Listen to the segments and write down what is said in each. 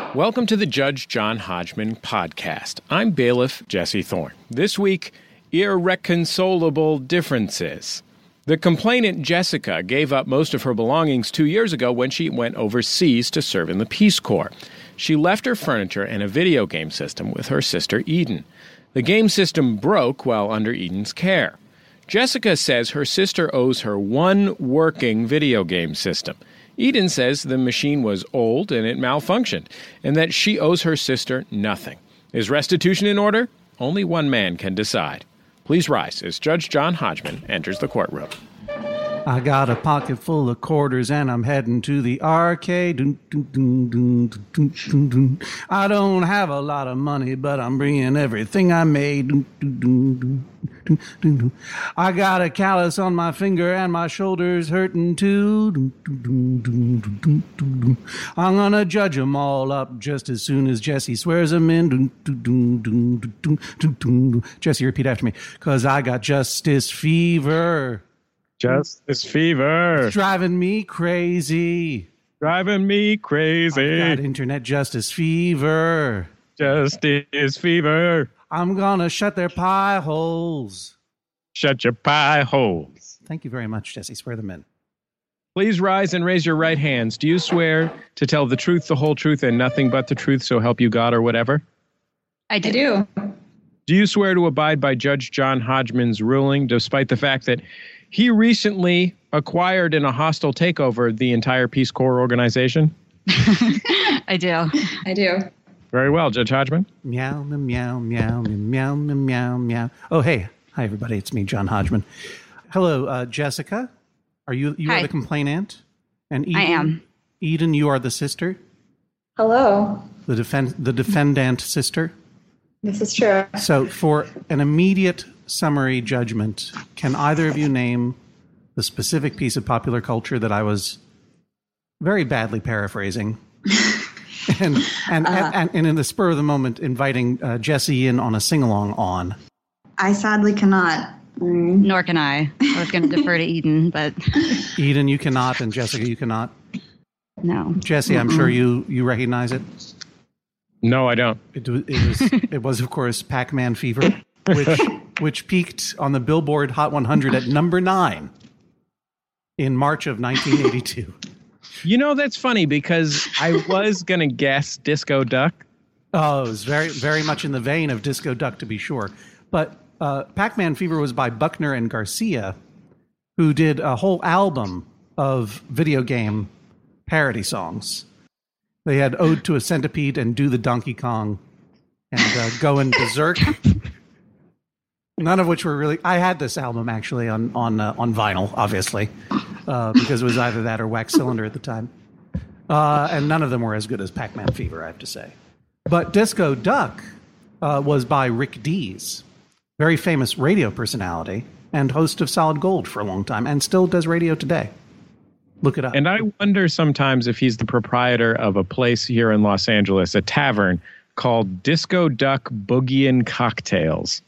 Welcome to the Judge John Hodgman podcast. I'm bailiff Jesse Thorne. This week, irreconcilable differences. The complainant Jessica gave up most of her belongings 2 years ago when she went overseas to serve in the Peace Corps. She left her furniture and a video game system with her sister Eden. The game system broke while under Eden's care. Jessica says her sister owes her one working video game system. Eden says the machine was old and it malfunctioned, and that she owes her sister nothing. Is restitution in order? Only one man can decide. Please rise as Judge John Hodgman enters the courtroom. I got a pocket full of quarters and I'm heading to the arcade. I don't have a lot of money, but I'm bringing everything I made. I got a callus on my finger and my shoulder's hurting too. I'm gonna judge them all up just as soon as Jesse swears them in. Jesse, repeat after me. 'Cause I got justice fever. Justice fever. It's driving me crazy. Driving me crazy. I've got internet justice fever. Justice fever. I'm gonna shut their pie holes. Shut your pie holes. Thank you very much, Jesse. Swear them in. Please rise and raise your right hands. Do you swear to tell the truth, the whole truth, and nothing but the truth, so help you God or whatever? I do. Do you swear to abide by Judge John Hodgman's ruling, despite the fact that he recently acquired in a hostile takeover the entire Peace Corps organization? I do. Very well, Judge Hodgman. Meow, meow, meow, meow, meow, meow, meow. Oh, hey. Hi, everybody. It's me, John Hodgman. Hello, Jessica. Are you Hi. are the complainant? And Eden, I am. Eden, you are the sister? Hello. The defendant sister? This is true. So for an immediate summary judgment, can either of you name the specific piece of popular culture that I was very badly paraphrasing and in the spur of the moment inviting Jesse in on a sing-along on? I sadly cannot. Nor can I. I was going to defer to Eden, but Eden, you cannot, and Jessica, you cannot. no. Jesse, I'm sure you recognize it. No, I don't. It was of course Pac-Man Fever, which peaked on the Billboard Hot 100 at number 9 in March of 1982. You know, that's funny because I was going to guess Disco Duck. Oh, it was very, very much in the vein of Disco Duck, to be sure. But Pac-Man Fever was by Buckner and Garcia, who did a whole album of video game parody songs. They had Ode to a Centipede and Do the Donkey Kong and Going Berserk. None of which were really... I had this album, actually, on vinyl, obviously, because it was either that or Wax Cylinder at the time. And none of them were as good as Pac-Man Fever, I have to say. But Disco Duck was by Rick Dees, very famous radio personality and host of Solid Gold for a long time, and still does radio today. Look it up. And I wonder sometimes if he's the proprietor of a place here in Los Angeles, a tavern called Disco Duck Boogie and Cocktails.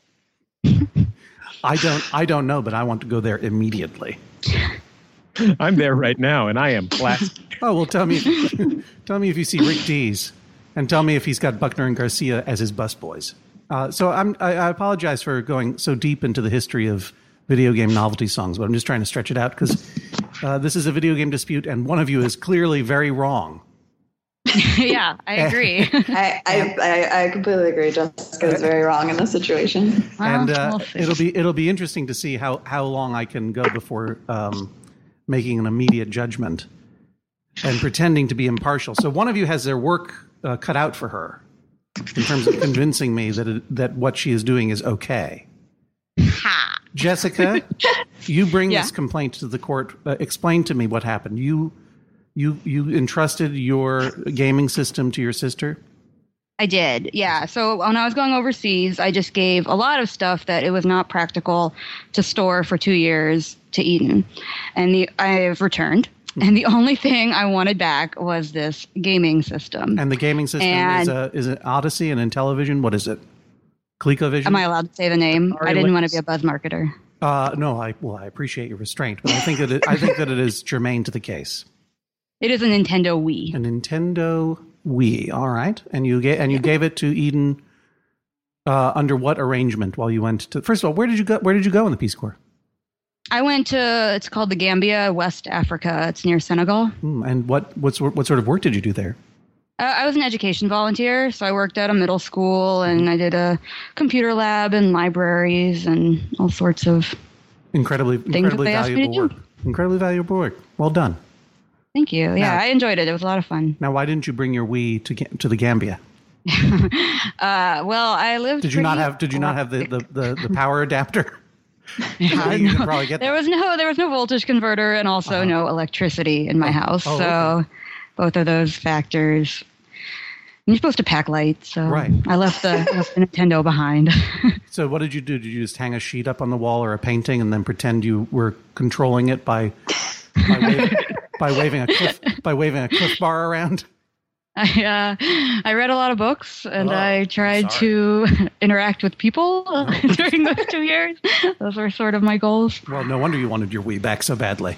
I don't know, but I want to go there immediately. I'm there right now, and I am plastic. Oh, well, tell me if you see Rick Dees, and tell me if he's got Buckner and Garcia as his busboys. So I apologize for going so deep into the history of video game novelty songs, but I'm just trying to stretch it out because this is a video game dispute, and one of you is clearly very wrong. Yeah, I agree. I completely agree. Jessica is very wrong in this situation. Well, And we'll see. it'll be interesting to see how long I can go before making an immediate judgment and pretending to be impartial. So one of you has their work cut out for her in terms of convincing me that what she is doing is okay. Ha! Jessica, you bring Yeah. this complaint to the court. Explain to me what happened. You entrusted your gaming system to your sister? I did, yeah. So when I was going overseas, I just gave a lot of stuff that it was not practical to store for 2 years to Eden. And I have returned. And the only thing I wanted back was this gaming system. And the gaming system is it Odyssey and Intellivision? What is it? ColecoVision? Am I allowed to say the name? Sorry, I didn't want to Lex. be a buzz marketer. No, I appreciate your restraint, but I think that it is germane to the case. It is a Nintendo Wii. A Nintendo Wii. All right, and you gave it to Eden under what arrangement? While you went to, first of all, where did you go? Where did you go in the Peace Corps? I went to, it's called the Gambia, West Africa. It's near Senegal. And what sort of work did you do there? I was an education volunteer, so I worked at a middle school, and I did a computer lab and libraries and all sorts of incredibly valuable work. Incredibly valuable work. Well done. Thank you. Yeah, I enjoyed it. It was a lot of fun. Now, why didn't you bring your Wii to the Gambia? Well, I lived. Did you not have the power adapter? Yeah, you can probably get there was no voltage converter, and also no electricity in my house. So okay. Both of those factors. You're supposed to pack light, so right. I left the Nintendo behind. So what did you do? Did you just hang a sheet up on the wall or a painting and then pretend you were controlling it by waving a Cliff Bar around? I read a lot of books, and I tried to interact with people during those 2 years. Those were sort of my goals. Well, no wonder you wanted your Wii back so badly.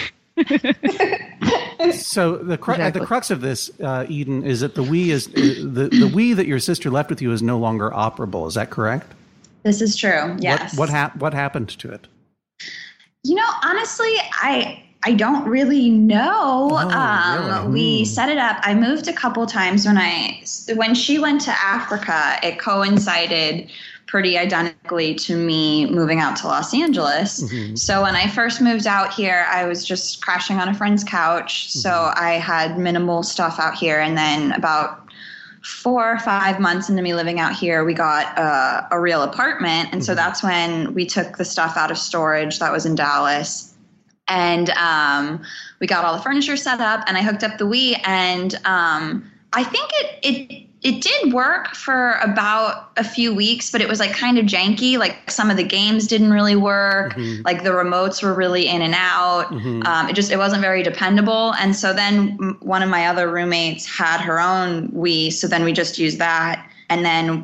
So the crux of this, Eden, is that the Wii is the Wii that your sister left with you is no longer operable. Is that correct? This is true. Yes. What happened to it? Honestly, I don't really know. Really? We set it up. I moved a couple times when she went to Africa. It coincided pretty identically to me moving out to Los Angeles. Mm-hmm. So when I first moved out here, I was just crashing on a friend's couch. Mm-hmm. So I had minimal stuff out here. And then about 4 or 5 months into me living out here, we got a real apartment. And so that's when we took the stuff out of storage that was in Dallas. And we got all the furniture set up, and I hooked up the Wii. And I think it did work for about a few weeks, but it was like kind of janky. Like some of the games didn't really work. Mm-hmm. Like the remotes were really in and out. Mm-hmm. It wasn't very dependable. And so then one of my other roommates had her own Wii, so then we just used that. And then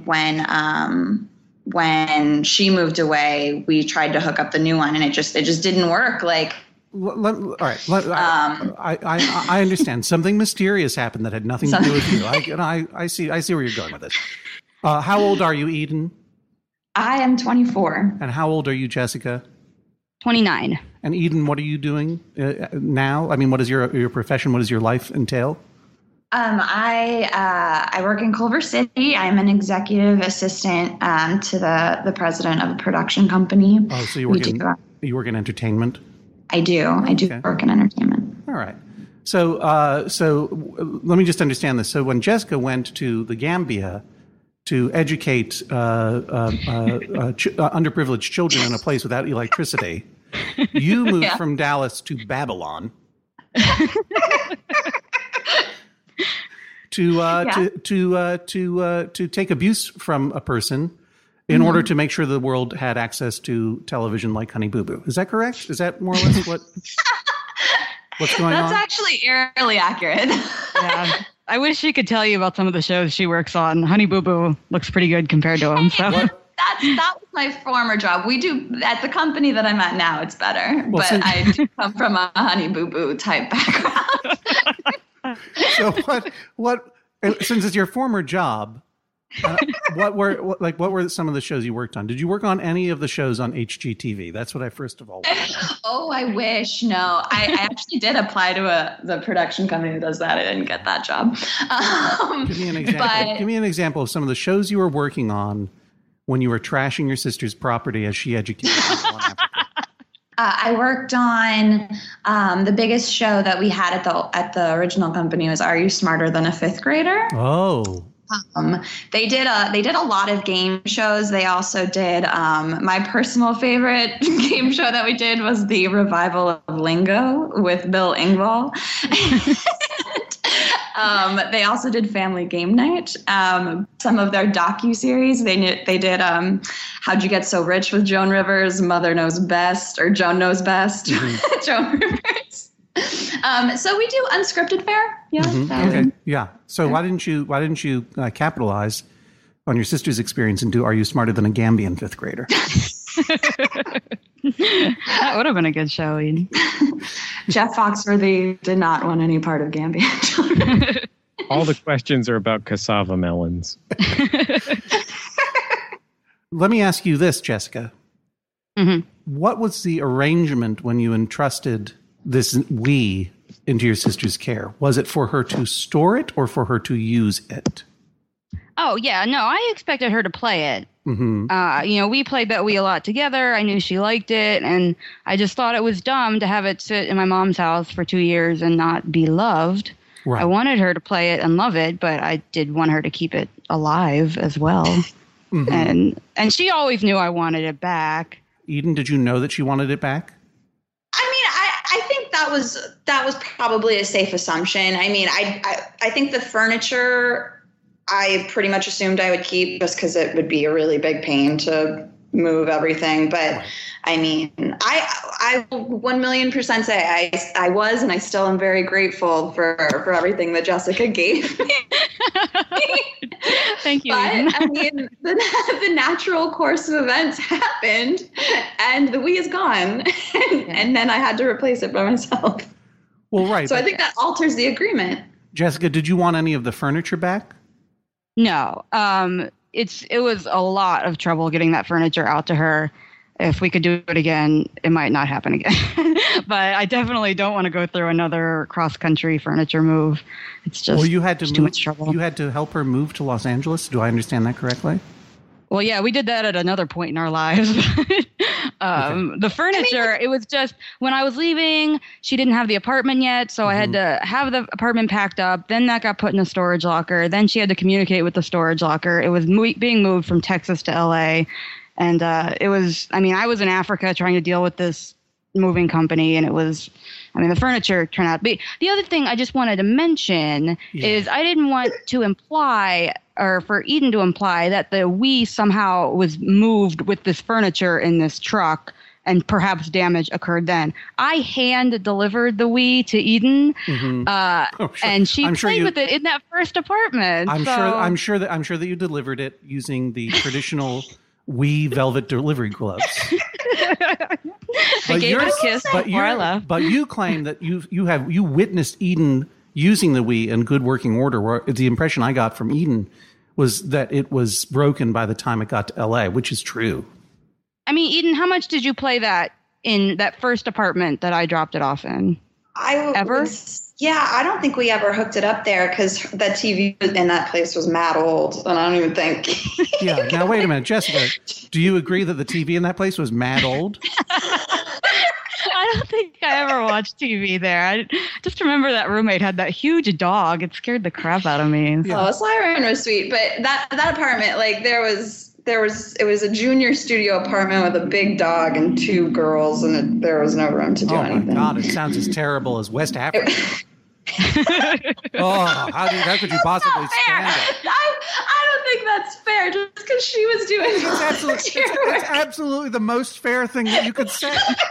when she moved away, we tried to hook up the new one, and it just didn't work. Like. All right. I understand. Something mysterious happened that had nothing to do with you. I see where you're going with this. How old are you, Eden? I am 24. And how old are you, Jessica? 29. And Eden, what are you doing now? I mean, what is your profession? What does your life entail? I work in Culver City. I'm an executive assistant to the president of a production company. Oh, so you work in entertainment? I do. I do work in entertainment. All right. So let me just understand this. So when Jessica went to the Gambia to educate underprivileged children in a place without electricity, you moved from Dallas to Babylon to take abuse from a person in order to make sure the world had access to television like Honey Boo Boo. Is that correct? Is that more or less what's going on? That's actually eerily accurate. Yeah. I wish she could tell you about some of the shows she works on. Honey Boo Boo looks pretty good compared to them. So. That was my former job. We do, at the company that I'm at now, it's better. Well, but I do come from a Honey Boo Boo type background. So since it's your former job, what were some of the shows you worked on? Did you work on any of the shows on HGTV? That's what I first of all wanted. Oh, I wish. No, I actually did apply to the production company that does that. I didn't get that job. Give me an example. Give me an example of some of the shows you were working on when you were trashing your sister's property as she educated people in Africa. I worked on the biggest show that we had at the original company was Are You Smarter Than a Fifth Grader? Oh. They did a lot of game shows. They also did my personal favorite game show that we did was the revival of Lingo with Bill Engvall. They also did Family Game Night. Some of their docu-series, they did How'd You Get So Rich with Joan Rivers, Mother Knows Best, or Joan Knows Best, Joan Rivers. So we do unscripted fare. Yeah. Mm-hmm. Okay. Yeah. So why didn't you capitalize on your sister's experience and do Are You Smarter Than a Gambian fifth grader? That would have been a good show, Eden. Jeff Foxworthy did not want any part of Gambian children. All the questions are about cassava melons. Let me ask you this, Jessica. Mm-hmm. What was the arrangement when you entrusted this Wii into your sister's care? Was it for her to store it or for her to use it? Oh, yeah. No, I expected her to play it. Mm-hmm. We played that Wii a lot together. I knew she liked it, and I just thought it was dumb to have it sit in my mom's house for 2 years and not be loved. Right. I wanted her to play it and love it, but I did want her to keep it alive as well. Mm-hmm. And she always knew I wanted it back. Eden, did you know that she wanted it back? I mean, I think that was probably a safe assumption. I mean, I think the furniture I pretty much assumed I would keep just because it would be a really big pain to move everything. But I mean, I 1,000,000% say I was, and I still am very grateful for everything that Jessica gave me. Thank you. But I mean, the natural course of events happened, and the Wii is gone, and then I had to replace it by myself. Well, right. So I think that alters the agreement. Jessica, did you want any of the furniture back? No. It was a lot of trouble getting that furniture out to her. If we could do it again, it might not happen again. But I definitely don't want to go through another cross-country furniture move. It's just too much trouble. You had to help her move to Los Angeles? Do I understand that correctly? Well, yeah, we did that at another point in our lives. The furniture, it was just when I was leaving, she didn't have the apartment yet. So I had to have the apartment packed up. Then that got put in a storage locker. Then she had to communicate with the storage locker. It was being moved from Texas to LA. And I was in Africa trying to deal with this moving company. And the furniture turned out. But the other thing I just wanted to mention is I didn't want to imply, or for Eden to imply, that the Wii somehow was moved with this furniture in this truck and perhaps damage occurred then. I hand delivered the Wii to Eden, and she played with it in that first apartment. I'm sure that you delivered it using the traditional Wii velvet delivery gloves. I gave it a kiss before I left. But you claim that you witnessed Eden using the Wii in good working order. Where the impression I got from Eden was that it was broken by the time it got to LA, which is true. I mean, Eden, how much did you play that in that first apartment that I dropped it off in? Ever? Yeah, I don't think we ever hooked it up there because that TV in that place was mad old, and I don't even think. Yeah. Now wait a minute, Jessica. Do you agree that the TV in that place was mad old? I don't think I ever watched TV there. I just remember that roommate had that huge dog. It scared the crap out of me. Yeah. Oh, Siren was sweet, but that apartment, like it was a junior studio apartment with a big dog and 2 girls, and there was no room to do anything. Oh my God, it sounds as terrible as West Africa. How could you possibly stand it? I don't think that's fair, just because she was doing it's absolutely the most fair thing that you could say.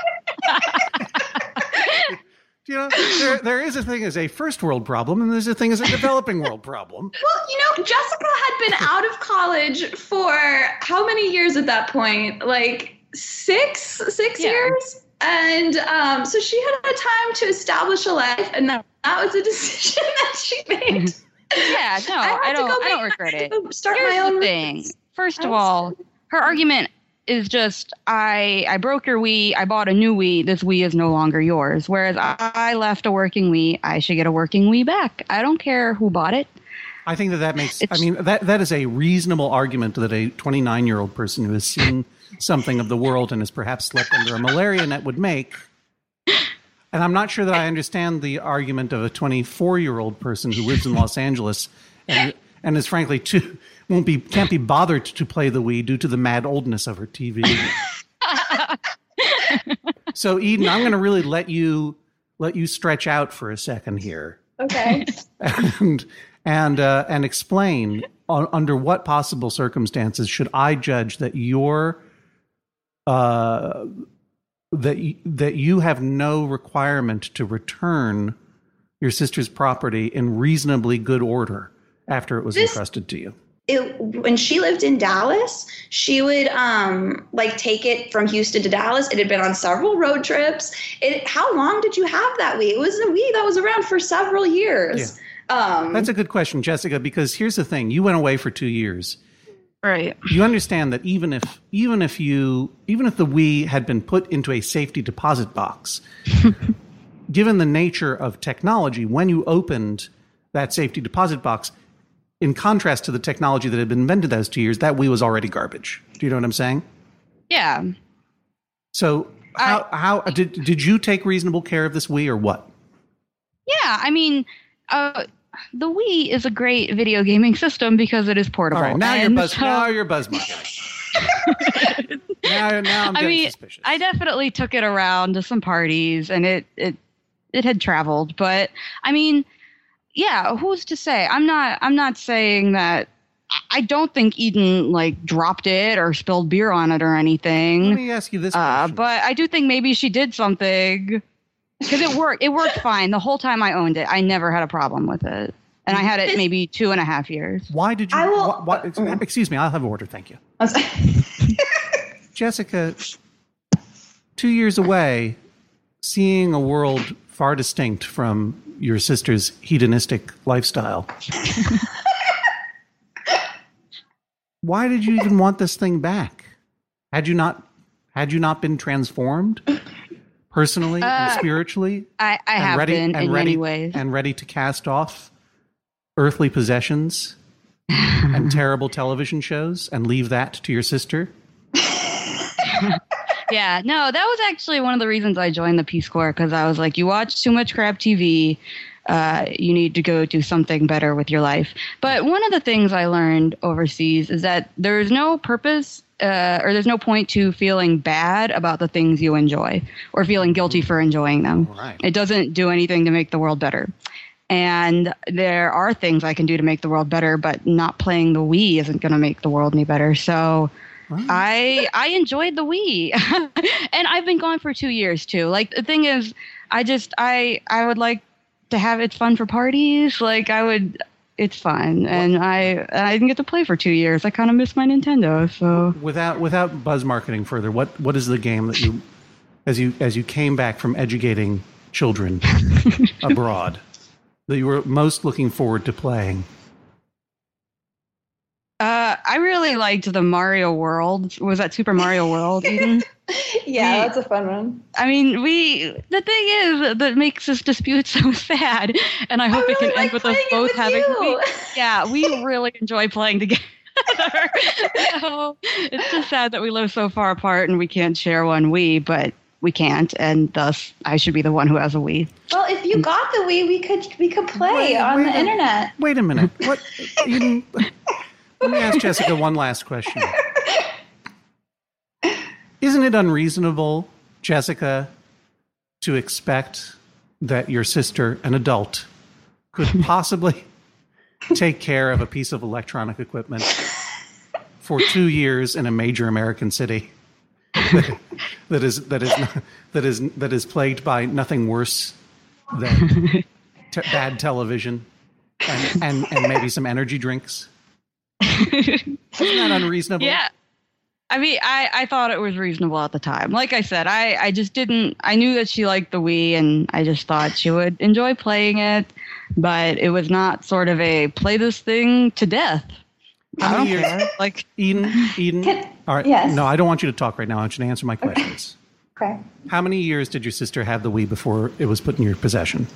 There is a thing as a first world problem, and there's a thing as a developing world problem. Well, Jessica had been out of college for how many years at that point? Like 6 years? And so she had a time to establish a life, and that was a decision that she made. Yeah, no, I don't regret it. Start my own thing. First of all, her argument is just, I broke your Wii, I bought a new Wii, this Wii is no longer yours. Whereas I left a working Wii, I should get a working Wii back. I don't care who bought it. I think that makes, that is a reasonable argument that a 29-year-old person who has seen something of the world and has perhaps slept under a malaria net would make. And I'm not sure that I understand the argument of a 24-year-old person who lives in Los Angeles and is frankly can't be bothered to play the Wii due to the mad oldness of her TV. So Eden, I'm going to really let you stretch out for a second here. Okay. And explain under what possible circumstances should I judge that that you have no requirement to return your sister's property in reasonably good order after it was entrusted to you. When she lived in Dallas, she would take it from Houston to Dallas. It had been on several road trips. How long did you have that Wii? It was a Wii that was around for several years. That's a good question, Jessica, because here's the thing. You went away for 2 years. Right. You understand that even if the Wii had been put into a safety deposit box, given the nature of technology, when you opened that safety deposit box, in contrast to the technology that had been invented those 2 years, that Wii was already garbage. Do you know what I'm saying? Yeah. So how did you take reasonable care of this Wii or what? Yeah, I mean, the Wii is a great video gaming system because it is portable. All right, now you're buzz marketing. now I'm getting suspicious. I definitely took it around to some parties, and it had traveled. But I mean, yeah, who's to say? I'm not saying that. I don't think Eden dropped it or spilled beer on it or anything. Let me ask you this question. But I do think maybe she did something. Because it worked. It worked fine the whole time I owned it. I never had a problem with it, and I had it maybe 2.5 years. Why did you? Excuse me. I'll have order. Thank you, Jessica. 2 years away, seeing a world far distinct from your sister's hedonistic lifestyle. Why did you even want this thing back? Had you not been transformed? Personally and spiritually? I have been in many ways. And ready to cast off earthly possessions and terrible television shows and leave that to your sister? Yeah, no, that was actually one of the reasons I joined the Peace Corps, because I was like, you watch too much crap TV. You need to go do something better with your life. But one of the things I learned overseas is that there is no purpose or there's no point to feeling bad about the things you enjoy or feeling guilty for enjoying them. Right. It doesn't do anything to make the world better. And there are things I can do to make the world better, but not playing the Wii isn't going to make the world any better. So I enjoyed the Wii. And I've been gone for 2 years too. The thing is, I would like to have it fun for parties. It's fun, and I didn't get to play for 2 years. I kind of miss my Nintendo. So without buzz marketing further, what is the game that you, as you came back from educating children abroad, that you were most looking forward to playing? I really liked the Mario World. Was that Super Mario World, Eden? Yeah, that's a fun one. I mean, the thing is that makes this dispute so sad, and I hope it can end with us both having. We really enjoy playing together. So it's just sad that we live so far apart and we can't share one Wii, but we can't, and thus I should be the one who has a Wii. Well, if you got the Wii, we could play on the internet. Wait a minute. What? Let me ask Jessica one last question. Isn't it unreasonable, Jessica, to expect that your sister, an adult, could possibly take care of a piece of electronic equipment for 2 years in a major American city that is plagued by nothing worse than bad television and maybe some energy drinks? Isn't that unreasonable? Yeah. I mean, I thought it was reasonable at the time. Like I said, I just didn't. I knew that she liked the Wii, and I just thought she would enjoy playing it. But it was not sort of a play this thing to death. I don't care. Eden. All right. Yes. No, I don't want you to talk right now. I want you to answer my questions. Okay. How many years did your sister have the Wii before it was put in your possession?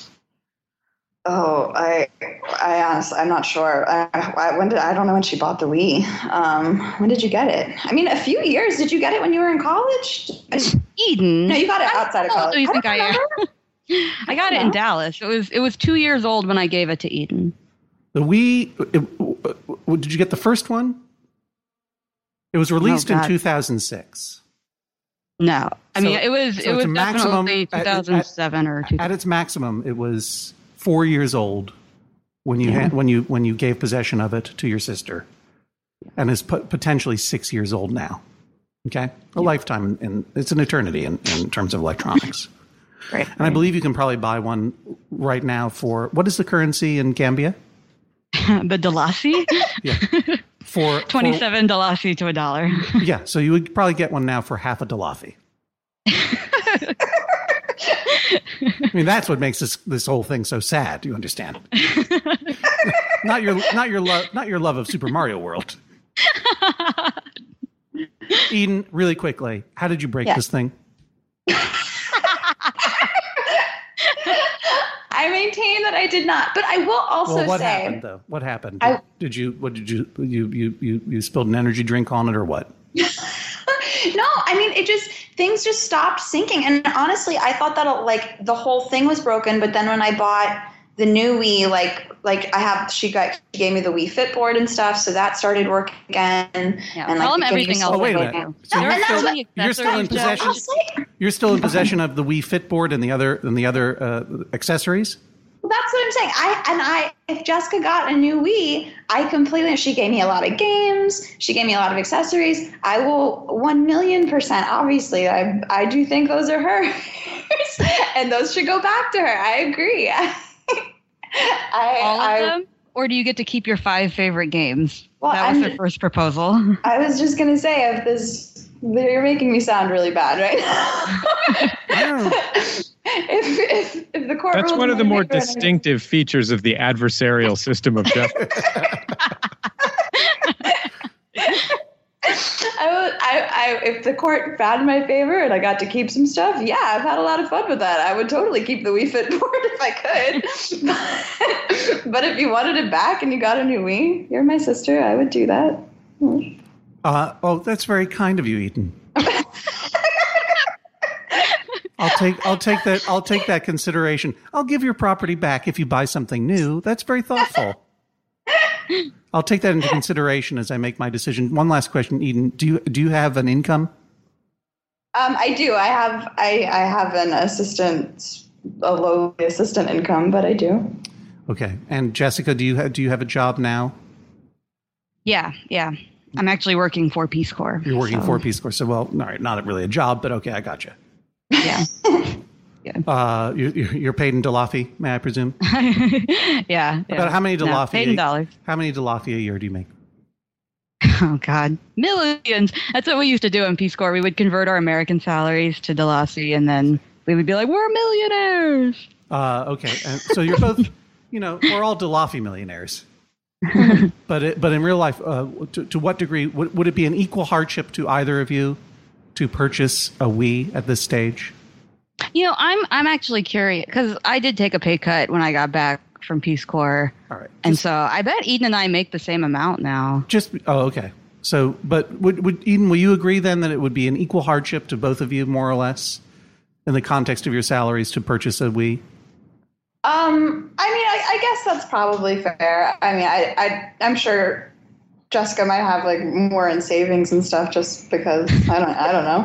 Oh, I honestly, I'm not sure. I don't know when she bought the Wii. When did you get it? I mean, a few years. Did you get it when you were in college? Eden. No, you got it outside of college. How do you think I am? I got it in Dallas. It was 2 years old when I gave it to Eden. The Wii. Did you get the first one? It was released in 2006. No, I mean it was definitely 2007 or 2000. At its maximum, it was 4 years old when you when you gave possession of it to your sister, and is potentially 6 years old now. Okay, a lifetime, and it's an eternity in terms of electronics. Right. And I believe you can probably buy one right now for, what is the currency in Gambia? The Dalasi? Yeah. For 27 Dalasi to $1. Yeah, so you would probably get one now for half a Dalafi. I mean, that's what makes this whole thing so sad. You understand? not your love of Super Mario World. Eden, really quickly, how did you break this thing? I maintain that I did not, but I will also well, what say. Happened, though? What happened? You spilled an energy drink on it or what? No, I mean, things just stopped syncing. And honestly, I thought that like the whole thing was broken. But then when I bought the new Wii, she gave me the Wii Fit board and stuff. So that started working again. Yeah, and tell them everything else. Oh, wait a minute. So you're still in possession. You're still in possession of the Wii Fit board and the other accessories? Well, that's what I'm saying. If Jessica got a new Wii, she gave me a lot of games. She gave me a lot of accessories. I will 1,000,000%. Obviously, I do think those are hers, and those should go back to her. I agree. All of them, or do you get to keep your 5 favorite games? Well, that was her first proposal. I was just gonna say, you're making me sound really bad, right? If the court That's rules one of the more favor, distinctive features of the adversarial system of justice. If the court found my favor and I got to keep some stuff, yeah, I've had a lot of fun with that. I would totally keep the Wii Fit board if I could. But if you wanted it back and you got a new Wii, you're my sister. I would do that. That's very kind of you, Eden. I'll take that consideration. I'll give your property back if you buy something new. That's very thoughtful. I'll take that into consideration as I make my decision. One last question, Eden. Do you have an income? I do. I have an assistant, a low assistant income, but I do. Okay. And Jessica, do you have a job now? Yeah. I'm actually working for Peace Corps. You're working for Peace Corps. So, well, all right, not really a job, but okay, I got you. Yeah. Yeah. You're paid in Delafi, may I presume? Yeah. About how many Delafi? Paid in dollars. How many Delafi a year do you make? Oh God, millions. That's what we used to do in Peace Corps. We would convert our American salaries to Delafi, and then we would be like, "We're millionaires." Okay. And so you're both, we're all Delafi millionaires. But in real life, to what degree would it be an equal hardship to either of you to purchase a Wii at this stage? I'm actually curious because I did take a pay cut when I got back from Peace Corps. All right. And so I bet Eden and I make the same amount now. Okay. So, but would Eden, will you agree then that it would be an equal hardship to both of you, more or less, in the context of your salaries to purchase a Wii? I guess that's probably fair. I mean, I'm sure Jessica might have like more in savings and stuff just because I don't know.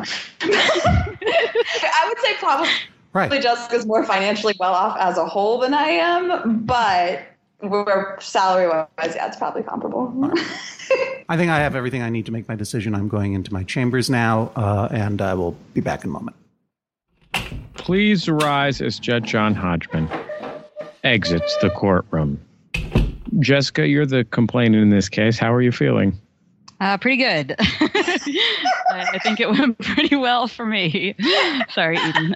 I would say probably Jessica's more financially well off as a whole than I am, but we're salary wise, yeah, it's probably comparable. Right. I think I have everything I need to make my decision. I'm going into my chambers now, and I will be back in a moment. Please rise as Judge John Hodgman exits the courtroom. Jessica, you're the complainant in this case. How are you feeling? Pretty good. I think it went pretty well for me. Sorry, Eden.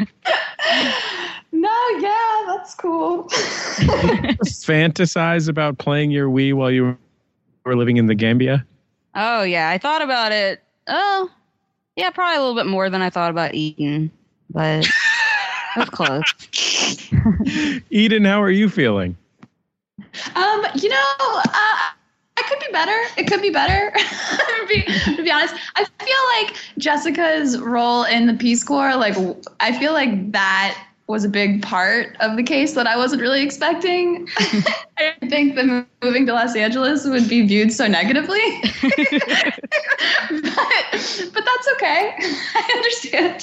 No, yeah, that's cool. Fantasize about playing your Wii while you were living in the Gambia? Oh, yeah. I thought about it. Oh, yeah, probably a little bit more than I thought about Eden, but it was close. Eden, how are you feeling? It could be better. It could be better. to be honest, I feel like Jessica's role in the Peace Corps, I feel like that was a big part of the case that I wasn't really expecting. I think that moving to Los Angeles would be viewed so negatively. but that's okay. I understand.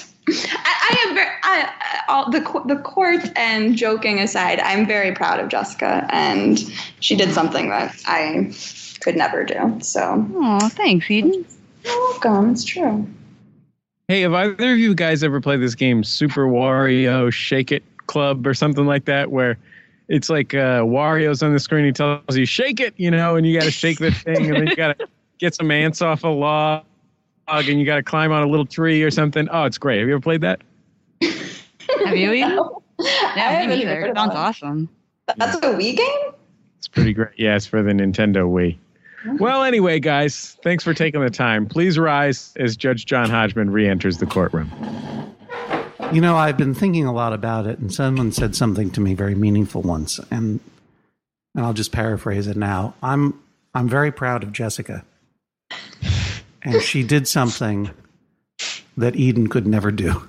The court and joking aside, I'm very proud of Jessica, and she did something that I could never do. So, oh, thanks, Eden. You're welcome. It's true. Hey, have either of you guys ever played this game, Super Wario Shake It Club or something like that, where it's like Wario's on the screen, he tells you, shake it, and you got to shake the thing, and then you got to get some ants off a log, and you got to climb on a little tree or something. Oh, it's great. Have you ever played that? Have you eaten? No. Yeah, I me haven't neither. heard It of sounds one. awesome. That's a Wii game? It's pretty great. Yeah, it's for the Nintendo Wii. Well, anyway, guys, thanks for taking the time. Please rise as Judge John Hodgman re-enters the courtroom. You know, I've been thinking a lot about it, and someone said something to me very meaningful once, and I'll just paraphrase it now. I'm very proud of Jessica, and she did something that Eden could never do.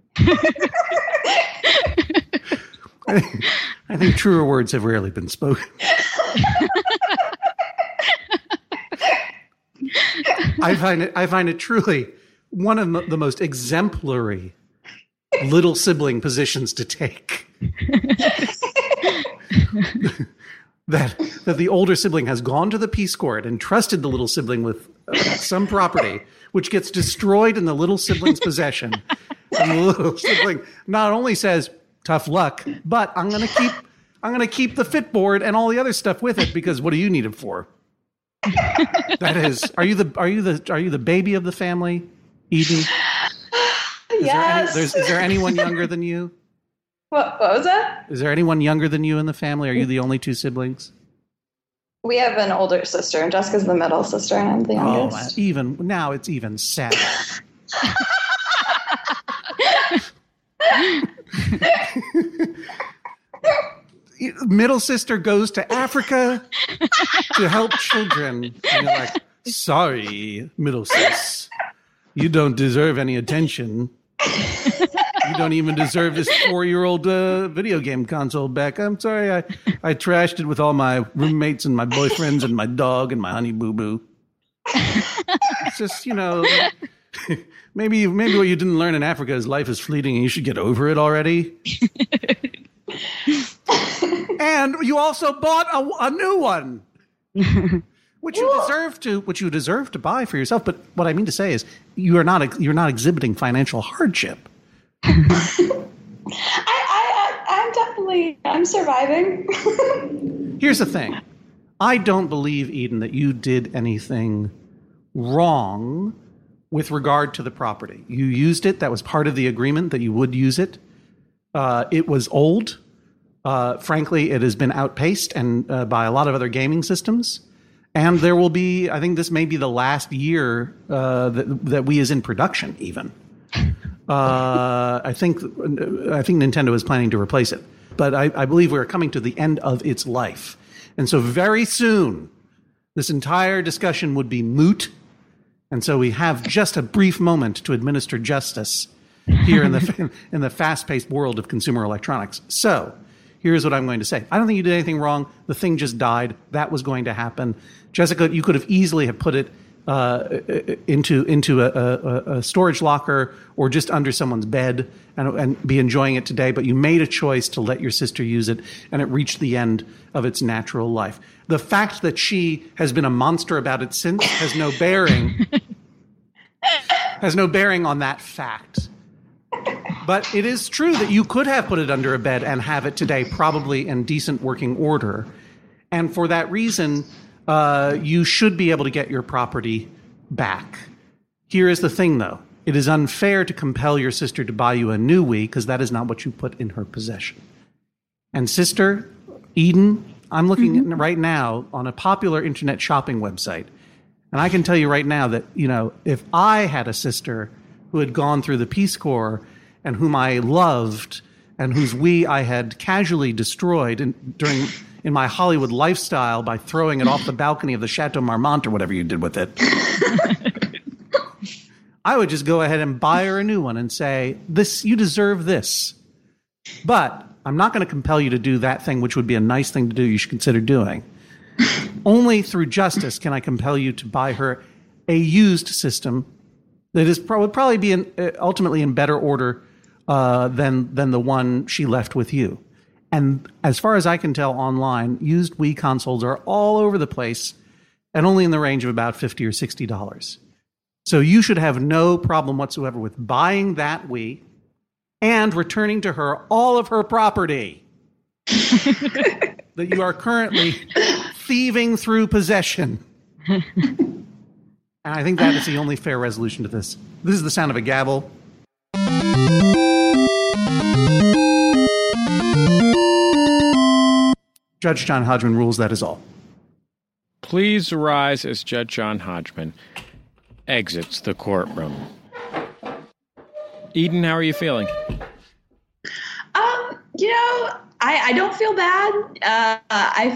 I think truer words have rarely been spoken. I find it truly one of the most exemplary little sibling positions to take. that the older sibling has gone to the Peace Court and trusted the little sibling with some property, which gets destroyed in the little sibling's possession. And the little sibling not only says, "Tough luck," but I'm going to keep the Fitboard and all the other stuff with it because what do you need it for? That is, are you the baby of the family, Eden? Yes. Is there anyone younger than you? What was that? Is there anyone younger than you in the family? Are you the only two siblings? We have an older sister, and Jessica's the middle sister, and I'm the youngest. It's even sadder. Middle sister goes to Africa to help children. And you're like, sorry, middle sis. You don't deserve any attention. You don't even deserve this 4-year-old video game console back. I'm sorry, I trashed it with all my roommates and my boyfriends and my dog and my honey boo boo. It's just, maybe what you didn't learn in Africa is life is fleeting and you should get over it already. And you also bought a new one, which you deserve to buy for yourself. But what I mean to say is, you're not exhibiting financial hardship. I'm surviving. Here's the thing. I don't believe, Eden, that you did anything wrong with regard to the property. You used it. That was part of the agreement that you would use it. It was old. Frankly, it has been outpaced and by a lot of other gaming systems. And there will be, I think this may be the last year that Wii is in production even. I think Nintendo is planning to replace it. But I believe we're coming to the end of its life. And so very soon, this entire discussion would be moot. And so we have just a brief moment to administer justice here in the fast-paced world of consumer electronics. So here's what I'm going to say. I don't think you did anything wrong. The thing just died. That was going to happen. Jessica, you could have easily have put it into a storage locker or just under someone's bed and be enjoying it today, but you made a choice to let your sister use it, and it reached the end of its natural life. The fact that she has been a monster about it since has no bearing on that fact. But it is true that you could have put it under a bed and have it today probably in decent working order. And for that reason, you should be able to get your property back. Here is the thing, though. It is unfair to compel your sister to buy you a new Wii because that is not what you put in her possession. And sister, Eden, I'm looking right now on a popular internet shopping website. And I can tell you right now that, if I had a sister who had gone through the Peace Corps and whom I loved and whose Wii I had casually destroyed in my Hollywood lifestyle by throwing it off the balcony of the Chateau Marmont or whatever you did with it, I would just go ahead and buy her a new one and say, you deserve this. But I'm not going to compel you to do that thing, which would be a nice thing to do you should consider doing. Only through justice can I compel you to buy her a used system that would probably be ultimately in better order than the one she left with you. And as far as I can tell online, used Wii consoles are all over the place and only in the range of about $50 or $60. So you should have no problem whatsoever with buying that Wii and returning to her all of her property that you are currently thieving through possession. And I think that is the only fair resolution to this. This is the sound of a gavel. Judge John Hodgman rules that is all. Please rise as Judge John Hodgman exits the courtroom. Eden, how are you feeling? I don't feel bad. I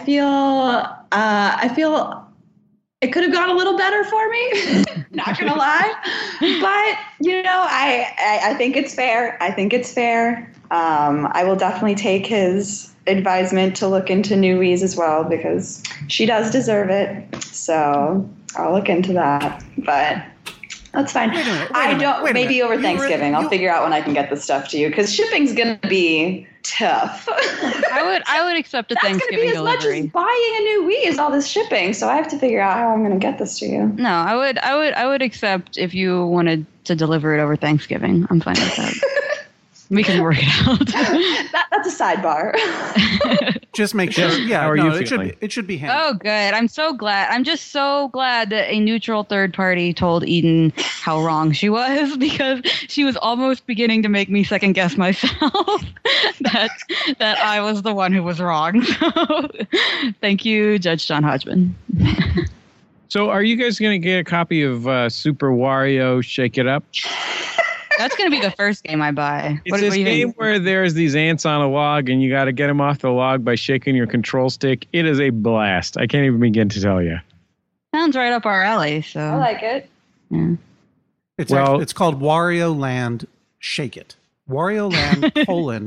feel it could have gone a little better for me. Not gonna lie, but I think it's fair. I will definitely take his advisement to look into New Wheeze as well, because she does deserve it. So I'll look into that. But that's fine. Maybe over Thanksgiving. I'll figure out when I can get the stuff to you, because shipping's gonna be tough. I would accept a Thanksgiving delivery. That's gonna be as much as buying a new Wii is all this shipping. So I have to figure out how I'm gonna get this to you. No, I would accept if you wanted to deliver it over Thanksgiving. I'm fine with that. We can work it out. That's a sidebar. Just make sure. Yeah, how are you feeling? It should be handled. Oh, good. I'm so glad. I'm just so glad that a neutral third party told Eden how wrong she was, because she was almost beginning to make me second guess myself that I was the one who was wrong. So, thank you, Judge John Hodgman. So are you guys going to get a copy of Super Wario Shake It Up? That's going to be the first game I buy. It's this game where there's these ants on a log, and you got to get them off the log by shaking your control stick. It is a blast. I can't even begin to tell you. Sounds right up our alley. So I like it. Yeah. It's called Wario Land Shake It. Wario Land :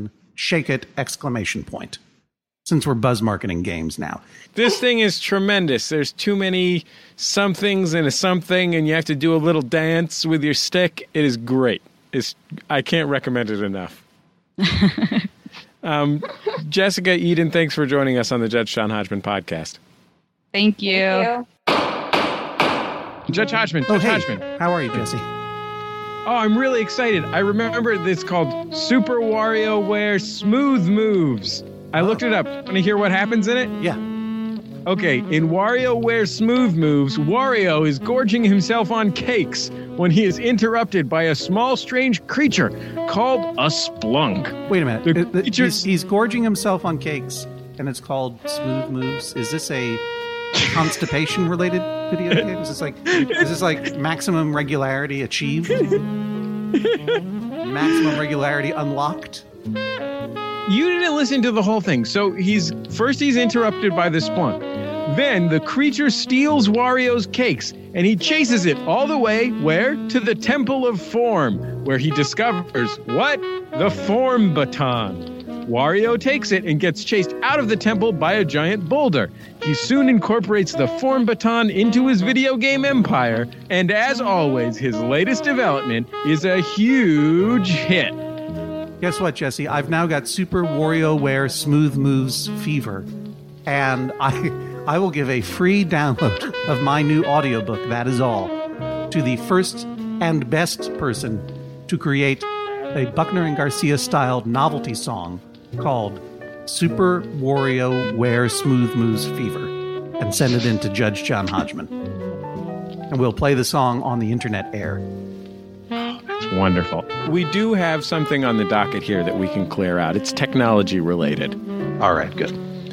Shake It ! Since we're buzz marketing games now. This thing is tremendous. There's too many somethings and a something, and you have to do a little dance with your stick. It is great. I can't recommend it enough. Jessica, Eden, thanks for joining us on the Judge John Hodgman podcast. Thank you. Judge Hodgman. Hodgman. How are you, Jesse? Oh, I'm really excited. I remember this called Super WarioWare Smooth Moves. I looked it up. Want to hear what happens in it? Yeah. Okay, in WarioWare Smooth Moves, Wario is gorging himself on cakes when he is interrupted by a small, strange creature called a splunk. Wait a minute. He's gorging himself on cakes, and it's called Smooth Moves. Is this a constipation-related video game? Is this like maximum regularity achieved? Maximum regularity unlocked? You didn't listen to the whole thing. So he's interrupted by the splunk. Then the creature steals Wario's cakes, and he chases it all the way, where? To the Temple of Form, where he discovers, what? The Form Baton. Wario takes it and gets chased out of the temple by a giant boulder. He soon incorporates the Form Baton into his video game empire, and as always, his latest development is a huge hit. Guess what, Jesse? I've now got Super WarioWare Smooth Moves fever, and I will give a free download of my new audiobook, That Is All, to the first and best person to create a Buckner and Garcia-styled novelty song called Super WarioWare Smooth Moves Fever, and send it in to Judge John Hodgman. And we'll play the song on the internet air. It's wonderful. We do have something on the docket here that we can clear out. It's technology related. All right, good.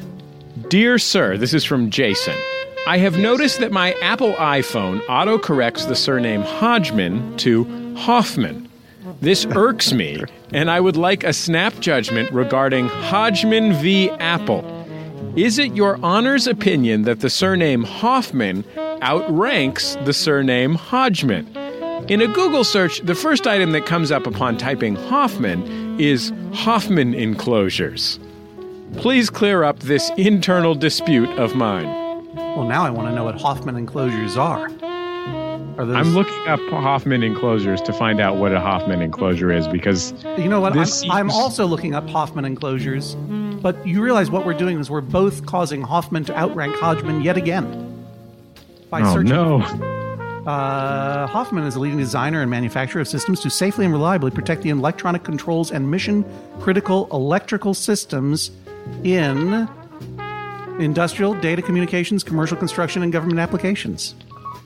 Dear Sir, this is from Jason. I have noticed that my Apple iPhone autocorrects the surname Hodgman to Hoffman. This irks me, and I would like a snap judgment regarding Hodgman v. Apple. Is it your honor's opinion that the surname Hoffman outranks the surname Hodgman? In a Google search, the first item that comes up upon typing Hoffman is Hoffman enclosures. Please clear up this internal dispute of mine. Well, now I want to know what Hoffman enclosures are. I'm looking up Hoffman enclosures to find out what a Hoffman enclosure is, because... You know what? I'm also looking up Hoffman enclosures, but you realize what we're doing is we're both causing Hoffman to outrank Hodgman yet again. By searching. No. Hoffman is a leading designer and manufacturer of systems to safely and reliably protect the electronic controls and mission-critical electrical systems in industrial, data communications, commercial construction, and government applications.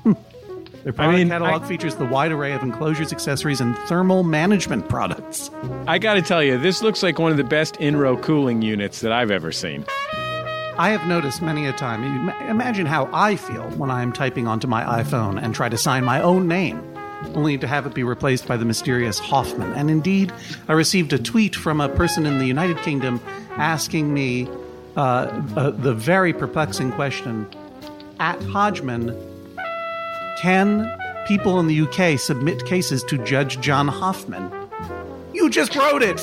Their product catalog features the wide array of enclosures, accessories, and thermal management products. I got to tell you, this looks like one of the best in-row cooling units that I've ever seen. I have noticed many a time, imagine how I feel when I'm typing onto my iPhone and try to sign my own name, only to have it be replaced by the mysterious Hoffman. And indeed, I received a tweet from a person in the United Kingdom asking me the very perplexing question, at Hodgman, can people in the UK submit cases to Judge John Hoffman? You just wrote it!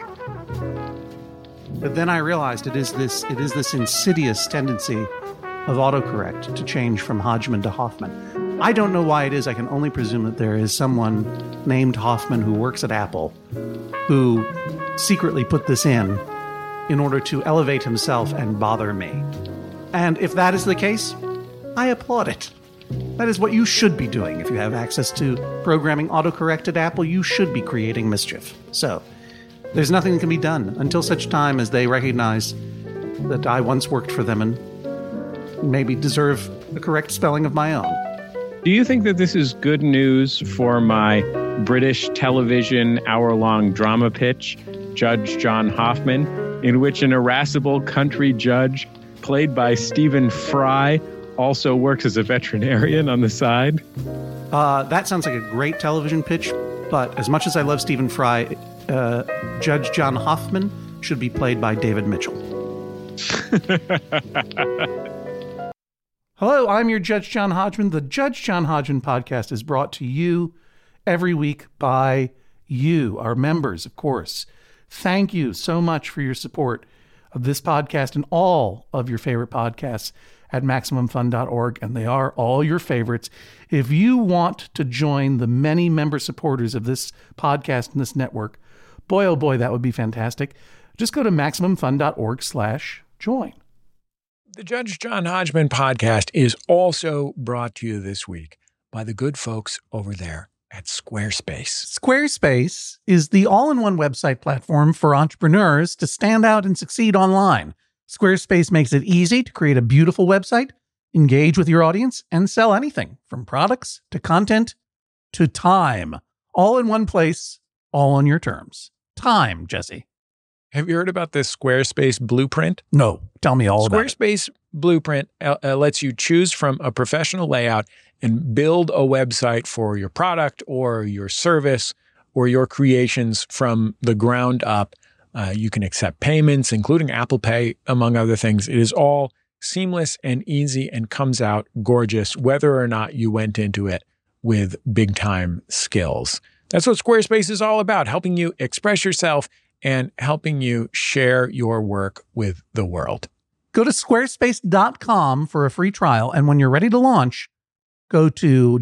But then I realized it is this insidious tendency of autocorrect to change from Hodgman to Hoffman. I don't know why it is. I can only presume that there is someone named Hoffman who works at Apple who secretly put this in order to elevate himself and bother me. And if that is the case, I applaud it. That is what you should be doing. If you have access to programming autocorrect at Apple, you should be creating mischief. So, there's nothing that can be done until such time as they recognize that I once worked for them and maybe deserve the correct spelling of my own. Do you think that this is good news for my British television hour-long drama pitch, Judge John Hoffman, in which an irascible country judge, played by Stephen Fry, also works as a veterinarian on the side? That sounds like a great television pitch, but as much as I love Stephen Fry, Judge John Hoffman should be played by David Mitchell. Hello, I'm your Judge John Hodgman. The Judge John Hodgman podcast is brought to you every week by you, our members, of course. Thank you so much for your support of this podcast and all of your favorite podcasts at MaximumFun.org, and they are all your favorites. If you want to join the many member supporters of this podcast and this network, boy, oh boy, that would be fantastic. Just go to MaximumFun.org/join. The Judge John Hodgman podcast is also brought to you this week by the good folks over there at Squarespace. Squarespace is the all-in-one website platform for entrepreneurs to stand out and succeed online. Squarespace makes it easy to create a beautiful website, engage with your audience, and sell anything from products to content to time. All in one place, all on your terms. Time, Jesse. Have you heard about this Squarespace blueprint? No, tell me all about it. Squarespace blueprint lets you choose from a professional layout and build a website for your product or your service or your creations from the ground up. You can accept payments, including Apple Pay, among other things. It is all seamless and easy and comes out gorgeous, whether or not you went into it with big-time skills. That's what Squarespace is all about, helping you express yourself and helping you share your work with the world. Go to squarespace.com for a free trial, and when you're ready to launch, go to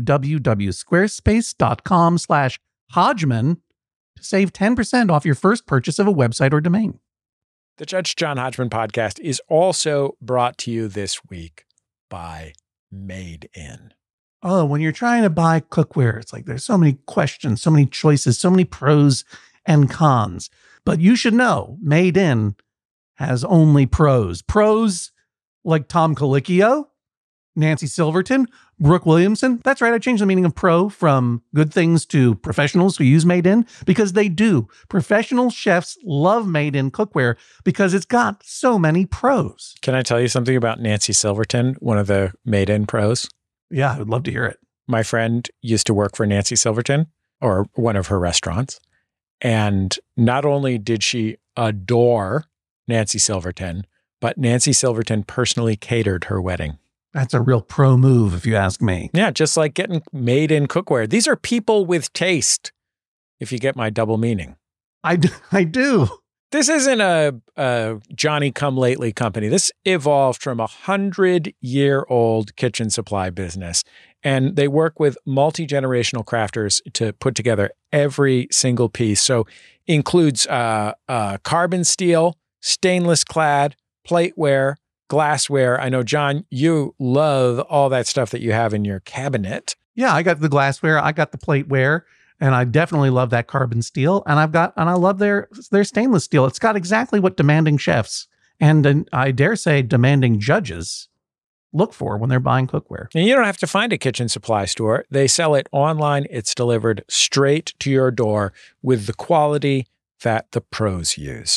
www.squarespace.com/Hodgman to save 10% off your first purchase of a website or domain. The Judge John Hodgman podcast is also brought to you this week by Made In. Oh, when you're trying to buy cookware, it's like there's so many questions, so many choices, so many pros and cons. But you should know, Made In has only pros. Pros like Tom Colicchio, Nancy Silverton, Brooke Williamson. That's right, I changed the meaning of pro from good things to professionals who use Made In, because they do. Professional chefs love Made In cookware because it's got so many pros. Can I tell you something about Nancy Silverton, one of the Made In pros? Yeah, I would love to hear it. My friend used to work for Nancy Silverton, or one of her restaurants. And not only did she adore Nancy Silverton, but Nancy Silverton personally catered her wedding. That's a real pro move, if you ask me. Yeah, just like getting Made In cookware. These are people with taste, if you get my double meaning. I do. This isn't a Johnny-come-lately company. This evolved from a 100-year-old kitchen supply business. And they work with multi-generational crafters to put together every single piece. So includes carbon steel, stainless clad, plateware, glassware. I know, John, you love all that stuff that you have in your cabinet. Yeah, I got the glassware, I got the plateware, and I definitely love that carbon steel. And I love their stainless steel. It's got exactly what demanding chefs and I dare say demanding judges look for when they're buying cookware. And you don't have to find a kitchen supply store. They sell it online. It's delivered straight to your door with the quality that the pros use.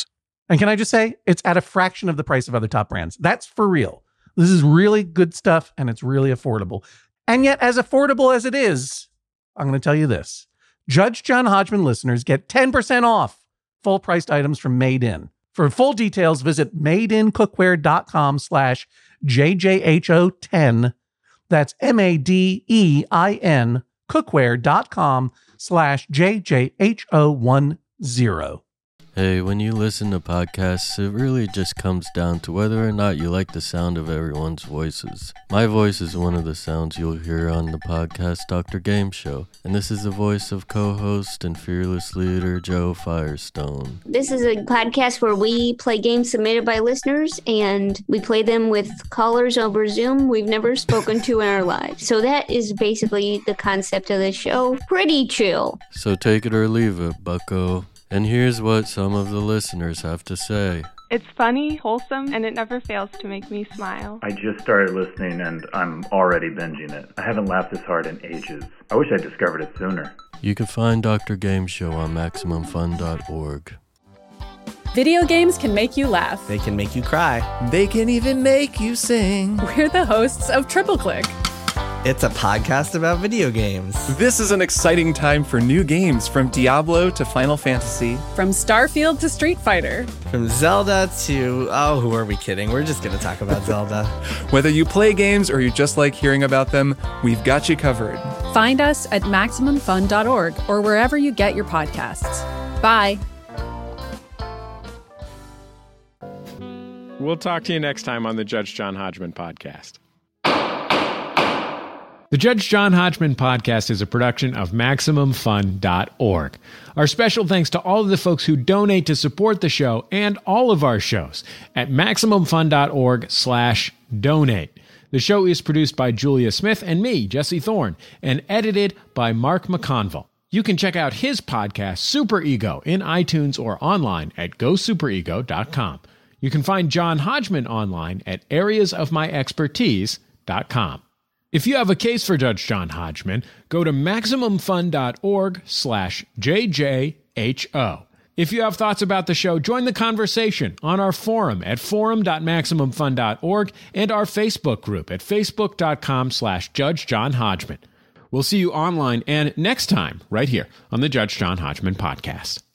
And can I just say, it's at a fraction of the price of other top brands. That's for real. This is really good stuff, and it's really affordable. And yet, as affordable as it is, I'm going to tell you this. Judge John Hodgman listeners get 10% off full-priced items from Made In. For full details, visit madeincookware.com/JJHO10. That's MADEIN cookware.com/JJHO10. Hey, when you listen to podcasts, it really just comes down to whether or not you like the sound of everyone's voices. My voice is one of the sounds you'll hear on the podcast Dr. Game Show, and this is the voice of co-host and fearless leader Joe Firestone. This is a podcast where we play games submitted by listeners, and we play them with callers over Zoom we've never spoken to in our lives. So that is basically the concept of the show. Pretty chill. So take it or leave it, bucko. And here's what some of the listeners have to say. It's funny, wholesome, and it never fails to make me smile. I just started listening and I'm already binging it. I haven't laughed this hard in ages. I wish I discovered it sooner. You can find Dr. Game Show on MaximumFun.org. Video games can make you laugh. They can make you cry. They can even make you sing. We're the hosts of Triple Click. It's a podcast about video games. This is an exciting time for new games, from Diablo to Final Fantasy. From Starfield to Street Fighter. From Zelda to... oh, who are we kidding? We're just going to talk about Zelda. Whether you play games or you just like hearing about them, we've got you covered. Find us at MaximumFun.org or wherever you get your podcasts. Bye. We'll talk to you next time on the Judge John Hodgman podcast. The Judge John Hodgman podcast is a production of MaximumFun.org. Our special thanks to all of the folks who donate to support the show and all of our shows at MaximumFun.org/donate. The show is produced by Julia Smith and me, Jesse Thorne, and edited by Mark McConville. You can check out his podcast, Super Ego, in iTunes or online at GoSuperEgo.com. You can find John Hodgman online at areasofmyexpertise.com. If you have a case for Judge John Hodgman, go to MaximumFun.org/JJHO. If you have thoughts about the show, join the conversation on our forum at forum.MaximumFun.org and our Facebook group at Facebook.com/Judge John Hodgman. We'll see you online and next time right here on the Judge John Hodgman podcast.